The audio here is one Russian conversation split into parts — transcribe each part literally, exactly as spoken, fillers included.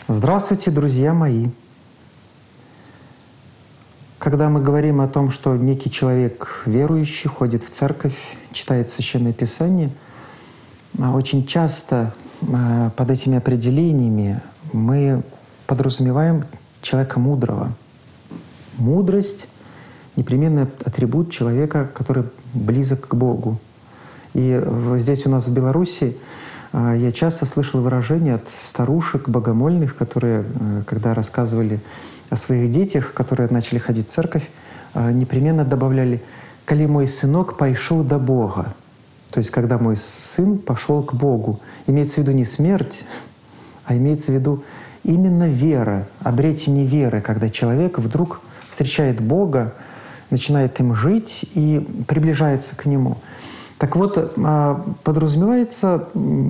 Здравствуйте, друзья мои! Когда мы говорим о том, что некий человек верующий, ходит в церковь, читает Священное Писание, очень часто под этими определениями мы подразумеваем человека мудрого. Мудрость — непременный атрибут человека, который близок к Богу. И здесь у нас в Беларуси я часто слышал выражения от старушек богомольных, которые, когда рассказывали о своих детях, которые начали ходить в церковь, непременно добавляли: «Коли мой сынок пойшел до Бога». То есть, когда мой сын пошел к Богу. Имеется в виду не смерть, а имеется в виду именно вера, обретение веры, когда человек вдруг встречает Бога, начинает им жить и приближается к Нему. Так вот, подразумевается,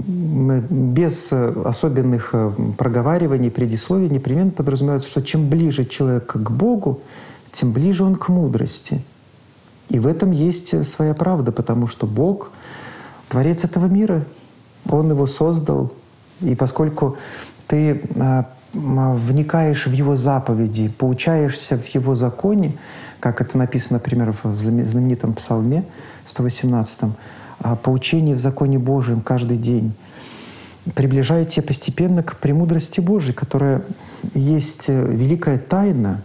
без особенных проговариваний, предисловий, непременно подразумевается, что чем ближе человек к Богу, тем ближе он к мудрости. И в этом есть своя правда, потому что Бог — Творец этого мира, Он его создал. И поскольку ты вникаешь в Его заповеди, поучаешься в Его законе, как это написано, например, в знаменитом Псалме сто восемнадцатом, «Поучение в законе Божьем каждый день» приближает тебя постепенно к премудрости Божией, которая есть великая тайна.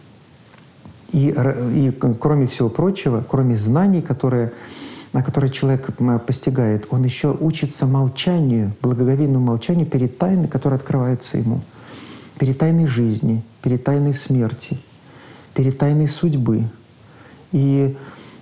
И, и кроме всего прочего, кроме знаний, которые, на которые человек постигает, он еще учится молчанию, благоговейному молчанию перед тайной, которая открывается ему, перед тайной жизни, перед тайной смерти, перед тайной судьбы. И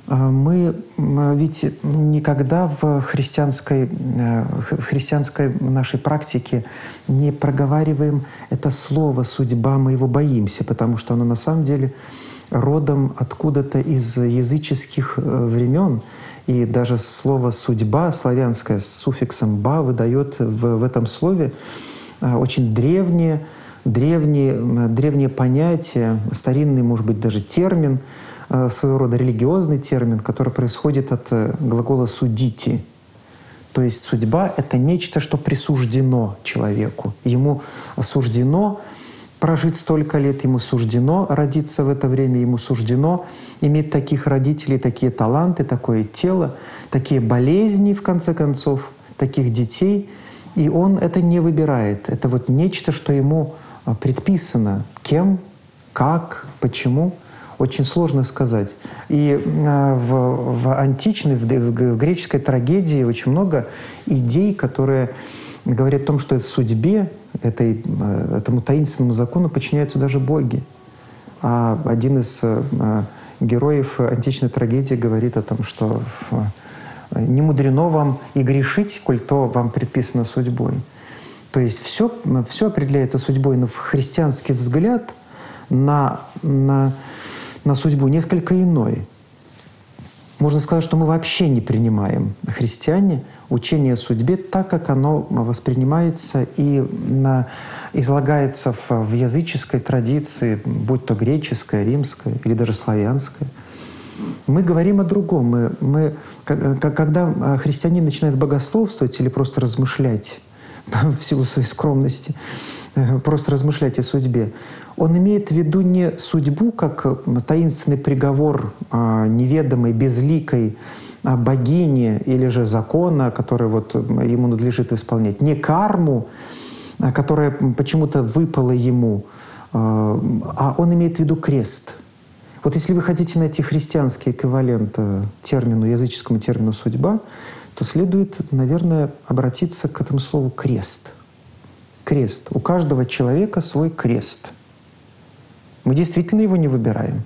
мы ведь никогда в христианской, в христианской нашей практике не проговариваем это слово «судьба», мы его боимся, потому что оно на самом деле родом откуда-то из языческих времен. И даже слово «судьба» славянское с суффиксом «ба» выдает в, в этом слове очень древнее, древние, древнее понятие, старинный, может быть, даже термин, своего рода религиозный термин, который происходит от глагола «судите». То есть судьба — это нечто, что присуждено человеку. Ему суждено прожить столько лет, ему суждено родиться в это время, ему суждено иметь таких родителей, такие таланты, такое тело, такие болезни, в конце концов, таких детей. И он это не выбирает. Это вот нечто, что ему предписано. Кем, как, почему — очень сложно сказать. И в, в античной, в, в греческой трагедии очень много идей, которые говорят о том, что судьбе, этой, этому таинственному закону подчиняются даже боги. А один из героев античной трагедии говорит о том, что не мудрено вам и грешить, коль то вам предписано судьбой. То есть все, все определяется судьбой, но христианский взгляд на, на, на судьбу несколько иной. Можно сказать, что мы вообще не принимаем, христиане, учение о судьбе так, как оно воспринимается и на, излагается в, в языческой традиции, будь то греческая, римская или даже славянская. Мы говорим о другом. Мы, мы, когда христианин начинает богословствовать или просто размышлять в силу своей скромности, просто размышлять о судьбе, он имеет в виду не судьбу как таинственный приговор неведомой, безликой богини или же закона, который вот ему надлежит исполнять, не карму, которая почему-то выпала ему, а он имеет в виду крест. Вот если вы хотите найти христианский эквивалент термину, языческому термину «судьба», то следует, наверное, обратиться к этому слову «крест». Крест. У каждого человека свой крест. Мы действительно его не выбираем.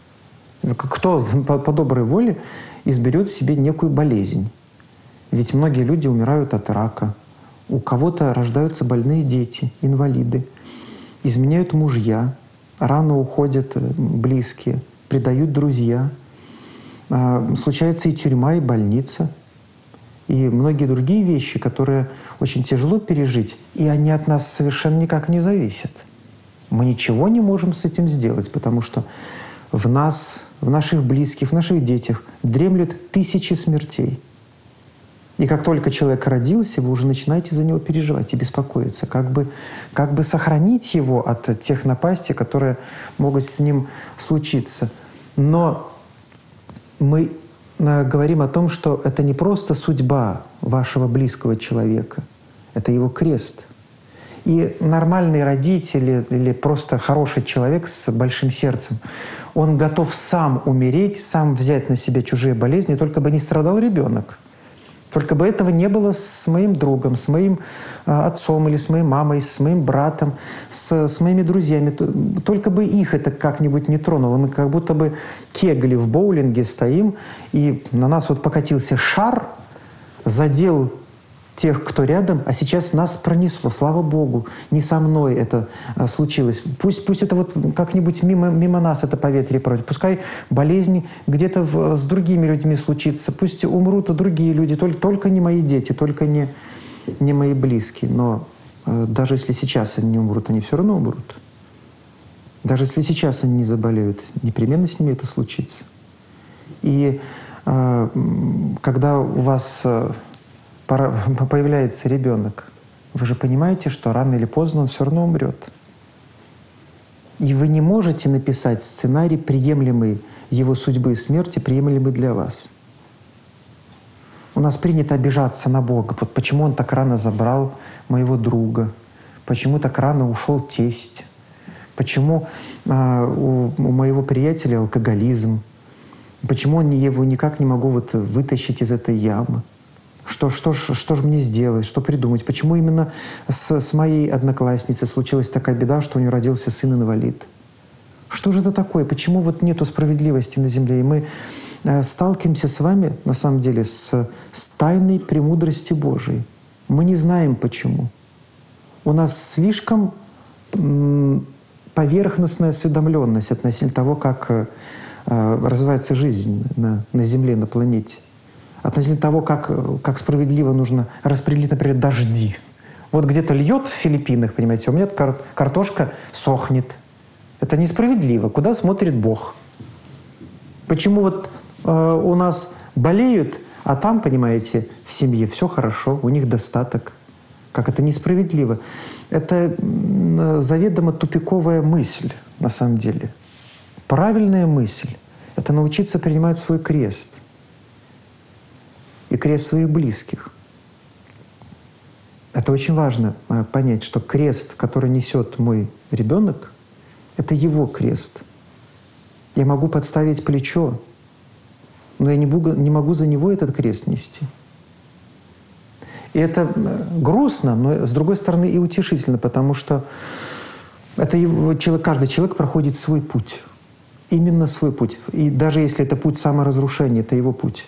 Кто по, по доброй воле изберет себе некую болезнь? Ведь многие люди умирают от рака. У кого-то рождаются больные дети, инвалиды. Изменяют мужья. Рано уходят близкие. Предают друзья. Случается и тюрьма, и больница. И многие другие вещи, которые очень тяжело пережить, и они от нас совершенно никак не зависят. Мы ничего не можем с этим сделать, потому что в нас, в наших близких, в наших детях дремлют тысячи смертей. И как только человек родился, вы уже начинаете за него переживать и беспокоиться, как бы, как бы сохранить его от тех напастей, которые могут с ним случиться. Но мы говорим о том, что это не просто судьба вашего близкого человека, это его крест. И нормальный родитель или просто хороший человек с большим сердцем, он готов сам умереть, сам взять на себя чужие болезни, только бы не страдал ребенок. Только бы этого не было с моим другом, с моим отцом или с моей мамой, с моим братом, с, с моими друзьями. Только бы их это как-нибудь не тронуло. Мы как будто бы кегли в боулинге стоим, и на нас вот покатился шар, задел тех, кто рядом, а сейчас нас пронесло. Слава Богу, не со мной это а, случилось. Пусть, пусть это вот как-нибудь мимо, мимо нас это поветрие пройдет. Пускай болезнь где-то в, с другими людьми случится. Пусть умрут и другие люди. Только, только не мои дети, только не, не мои близкие. Но э, даже если сейчас они не умрут, они все равно умрут. Даже если сейчас они не заболеют, непременно с ними это случится. И э, когда у вас э, появляется ребенок, вы же понимаете, что рано или поздно он все равно умрет. И вы не можете написать сценарий, приемлемый его судьбы и смерти, приемлемый для вас. У нас принято обижаться на Бога. Вот почему он так рано забрал моего друга? Почему так рано ушел тесть? Почему а, у, у моего приятеля алкоголизм? Почему он его никак не могу вот вытащить из этой ямы? Что, что, что же мне сделать, что придумать? Почему именно с, с моей одноклассницей случилась такая беда, что у нее родился сын-инвалид? Что же это такое? Почему вот нету справедливости на земле? И мы э, сталкиваемся с вами, на самом деле, с, с тайной премудрости Божией. Мы не знаем, почему. У нас слишком м, поверхностная осведомленность относительно того, как э, развивается жизнь на, на Земле, на планете. Относительно того, как, как справедливо нужно распределить, например, дожди. Вот где-то льет в Филиппинах, понимаете, у меня кар картошка сохнет. Это несправедливо. Куда смотрит Бог? Почему вот э, у нас болеют, а там, понимаете, в семье все хорошо, у них достаток? Как это несправедливо? Это э, заведомо тупиковая мысль, на самом деле. Правильная мысль — это научиться принимать свой крест и крест своих близких. Это очень важно понять, что крест, который несет мой ребенок, это его крест. Я могу подставить плечо, но я не могу, не могу за него этот крест нести. И это грустно, но с другой стороны и утешительно, потому что это его, каждый человек проходит свой путь. Именно свой путь. И даже если это путь саморазрушения, это его путь.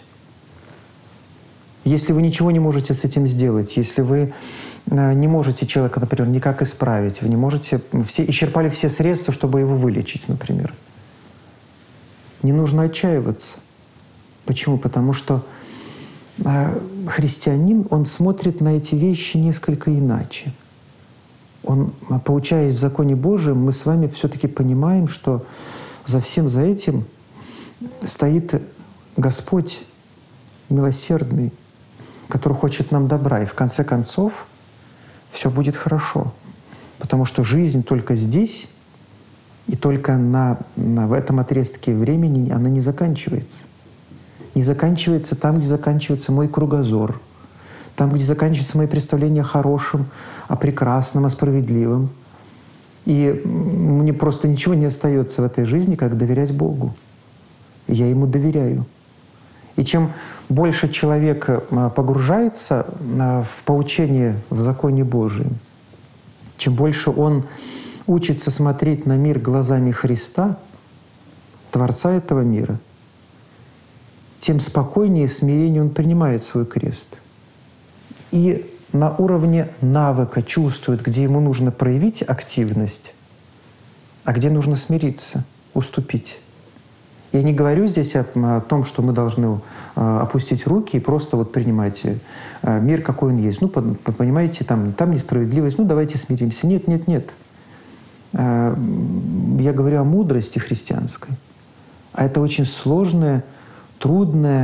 Если вы ничего не можете с этим сделать, если вы не можете человека, например, никак исправить, вы не можете, все, исчерпали все средства, чтобы его вылечить, например, не нужно отчаиваться. Почему? Потому что христианин, он смотрит на эти вещи несколько иначе. Он, поучаясь в законе Божьем, мы с вами все-таки понимаем, что за всем за этим стоит Господь милосердный, который хочет нам добра. И в конце концов все будет хорошо. Потому что жизнь только здесь и только на, на, в этом отрезке времени она не заканчивается. Не заканчивается там, где заканчивается мой кругозор, там, где заканчивается мои представления о хорошем, о прекрасном, о справедливом. И мне просто ничего не остается в этой жизни, как доверять Богу. И я Ему доверяю. И чем больше человек погружается в поучение в законе Божьем, чем больше он учится смотреть на мир глазами Христа, Творца этого мира, тем спокойнее и смирение он принимает свой крест. И на уровне навыка чувствует, где ему нужно проявить активность, а где нужно смириться, уступить. Я не говорю здесь о, о том, что мы должны э, опустить руки и просто вот принимать э, мир, какой он есть. Ну, под, под, понимаете, там, там несправедливость, ну давайте смиримся. Нет, нет, нет. Э, я говорю о мудрости христианской. А это очень сложная, трудная,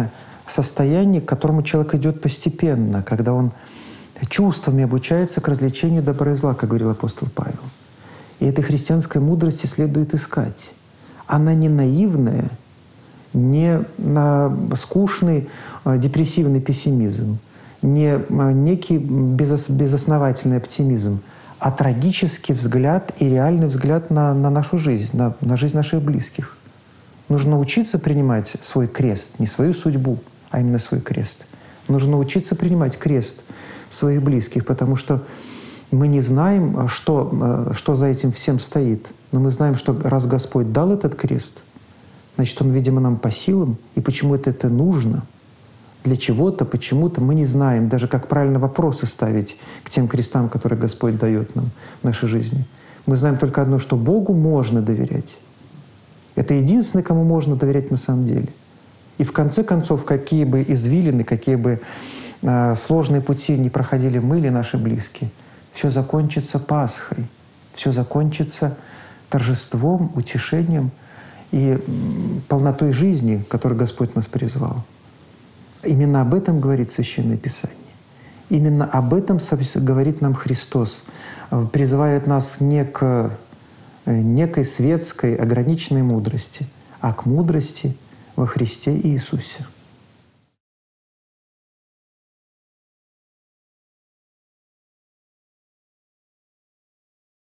состояние, к которому человек идет постепенно, когда он чувствами обучается к развлечению добра и зла, как говорил апостол Павел. И этой христианской мудрости следует искать. Она не наивная, не скучный депрессивный пессимизм, не некий безосновательный оптимизм, а трагический взгляд и реальный взгляд на, на нашу жизнь, на, на жизнь наших близких. Нужно научиться принимать свой крест, не свою судьбу, а именно свой крест. Нужно научиться принимать крест своих близких, потому что мы не знаем, что, что за этим всем стоит. Но мы знаем, что раз Господь дал этот крест, значит, Он, видимо, нам по силам, и почему-то это нужно, для чего-то, почему-то мы не знаем даже, как правильно вопросы ставить к тем крестам, которые Господь дает нам в нашей жизни. Мы знаем только одно, что Богу можно доверять. Это единственный, кому можно доверять на самом деле. И в конце концов, какие бы извилины, какие бы э, сложные пути не проходили мы или наши близкие, все закончится Пасхой, все закончится торжеством, утешением и полнотой жизни, к которой Господь нас призвал. Именно об этом говорит Священное Писание. Именно об этом говорит нам Христос, призывает нас не к некой светской, ограниченной мудрости, а к мудрости во Христе Иисусе.